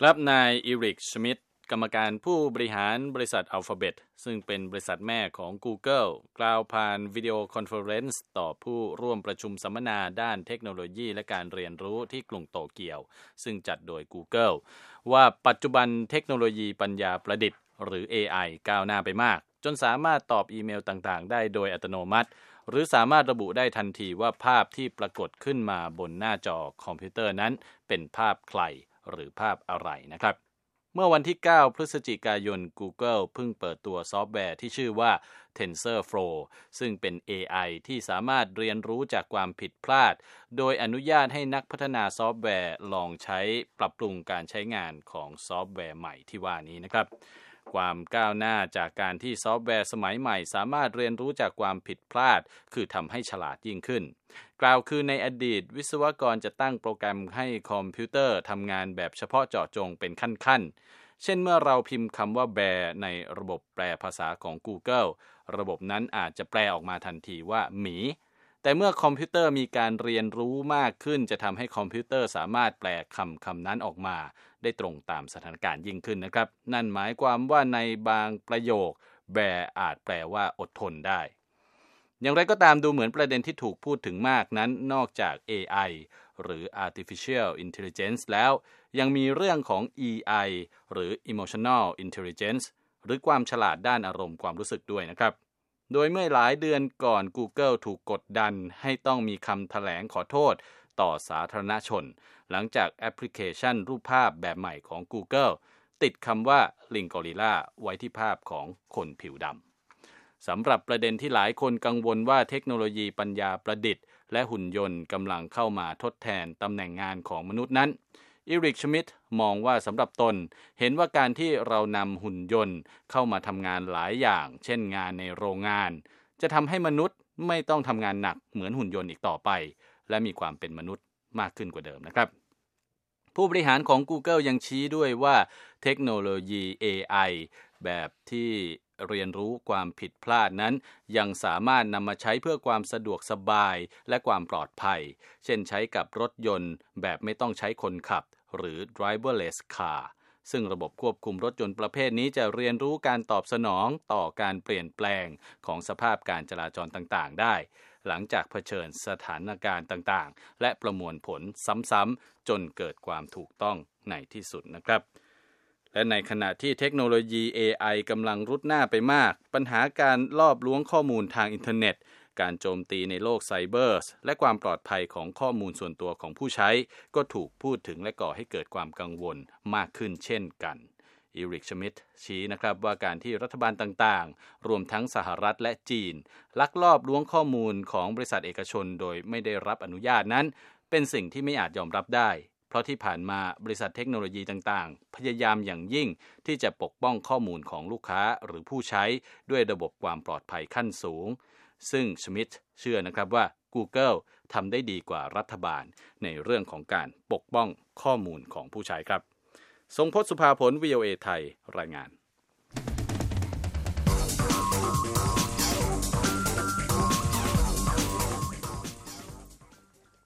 ครับนายอีริกชมิดกรรมการผู้บริหารบริษัท Alphabet ซึ่งเป็นบริษัทแม่ของ Google กล่าวผ่านวิดีโอคอนเฟอเรนซ์ต่อผู้ร่วมประชุมสัมมนาด้านเทคโนโลยีและการเรียนรู้ที่กรุงโตเกียวซึ่งจัดโดย Google ว่าปัจจุบันเทคโนโลยีปัญญาประดิษฐ์หรือ AI ก้าวหน้าไปมากจนสามารถตอบอีเมลต่างๆได้โดยอัตโนมัติหรือสามารถระบุได้ทันทีว่าภาพที่ปรากฏขึ้นมาบนหน้าจอคอมพิวเตอร์นั้นเป็นภาพใครหรือภาพอะไรนะครับเมื่อวันที่ 9 พฤศจิกายน Google เพิ่งเปิดตัวซอฟต์แวร์ที่ชื่อว่า TensorFlow ซึ่งเป็น AI ที่สามารถเรียนรู้จากความผิดพลาดโดยอนุญาตให้นักพัฒนาซอฟต์แวร์ลองใช้ปรับปรุงการใช้งานของซอฟต์แวร์ใหม่ที่ว่านี้นะครับความก้าวหน้าจากการที่ซอฟต์แวร์สมัยใหม่สามารถเรียนรู้จากความผิดพลาดคือทำให้ฉลาดยิ่งขึ้นกล่าวคือในอดีตวิศวกรจะตั้งโปรแกรมให้คอมพิวเตอร์ทำงานแบบเฉพาะเจาะจงเป็นขั้นๆเช่นเมื่อเราพิมพ์คำว่าแบร์ในระบบแปลภาษาของ Google ระบบนั้นอาจจะแปลออกมาทันทีว่าหมีแต่เมื่อคอมพิวเตอร์มีการเรียนรู้มากขึ้นจะทำให้คอมพิวเตอร์สามารถแปลคำนั้นออกมาได้ตรงตามสถานการณ์ยิ่งขึ้นนะครับนั่นหมายความว่าในบางประโยคแบร์อาจแปลว่าอดทนได้อย่างไรก็ตามดูเหมือนประเด็นที่ถูกพูดถึงมากนั้นนอกจาก AI หรือ Artificial Intelligence แล้วยังมีเรื่องของ EI หรือ Emotional Intelligence หรือความฉลาดด้านอารมณ์ความรู้สึกด้วยนะครับโดยเมื่อหลายเดือนก่อน Google ถูกกดดันให้ต้องมีคำแถลงขอโทษต่อสาธารณชนหลังจากแอปพลิเคชันรูปภาพแบบใหม่ของ Google ติดคำว่าลิงกอริลลาไว้ที่ภาพของคนผิวดำสำหรับประเด็นที่หลายคนกังวลว่าเทคโนโลยีปัญญาประดิษฐ์และหุ่นยนต์กำลังเข้ามาทดแทนตำแหน่งงานของมนุษย์นั้นอีริกชมิดมองว่าสำหรับตนเห็นว่าการที่เรานำหุ่นยนต์เข้ามาทำงานหลายอย่างเช่นงานในโรงงานจะทำให้มนุษย์ไม่ต้องทำงานหนักเหมือนหุ่นยนต์อีกต่อไปและมีความเป็นมนุษย์มากขึ้นกว่าเดิมนะครับผู้บริหารของ Google ยังชี้ด้วยว่าเทคโนโลยี AI แบบที่เรียนรู้ความผิดพลาดนั้นยังสามารถนำมาใช้เพื่อความสะดวกสบายและความปลอดภัยเช่นใช้กับรถยนต์แบบไม่ต้องใช้คนขับหรือ driverless car ซึ่งระบบควบคุมรถยนต์ประเภทนี้จะเรียนรู้การตอบสนองต่อการเปลี่ยนแปลงของสภาพการจราจรต่างๆได้หลังจากเผชิญสถานการณ์ต่างๆและประมวลผลซ้ำๆจนเกิดความถูกต้องในที่สุดนะครับและในขณะที่เทคโนโลยี AI กำลังรุดหน้าไปมากปัญหาการลอบล้วงข้อมูลทางอินเทอร์เน็ตการโจมตีในโลกไซเบอร์และความปลอดภัยของข้อมูลส่วนตัวของผู้ใช้ก็ถูกพูดถึงและก่อให้เกิดความกังวลมากขึ้นเช่นกันอีริกชมิดชี้นะครับว่าการที่รัฐบาลต่างๆรวมทั้งสหรัฐและจีนลักลอบล้วงข้อมูลของบริษัทเอกชนโดยไม่ได้รับอนุญาตนั้นเป็นสิ่งที่ไม่อาจยอมรับได้เพราะที่ผ่านมาบริษัทเทคโนโลยีต่างๆพยายามอย่างยิ่งที่จะปกป้องข้อมูลของลูกค้าหรือผู้ใช้ด้วยระบบความปลอดภัยขั้นสูงซึ่งชมิดเชื่อนะครับว่า Google ทำได้ดีกว่ารัฐบาลในเรื่องของการปกป้องข้อมูลของผู้ใช้ครับทรงพจน์ สุภาผล VOA ไทยรายงาน